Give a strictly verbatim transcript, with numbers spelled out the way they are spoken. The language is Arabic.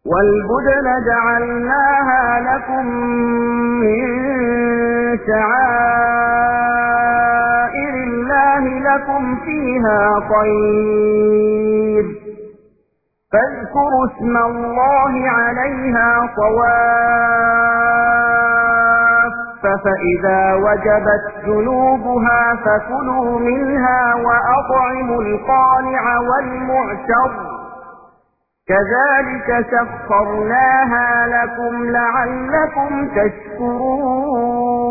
وَالْبُدْنَ جَعَلْنَاهَا لَكُم مِّن شَعَائِرِ اللَّهِ لَكُمْ فِيهَا خَيْرٌ فاذكروا اسم الله عليها صواف فإذا وجبت جنوبها فكلوا منها وأطعموا القانع والمعتر كذلك سخرناها لكم لعلكم تشكرون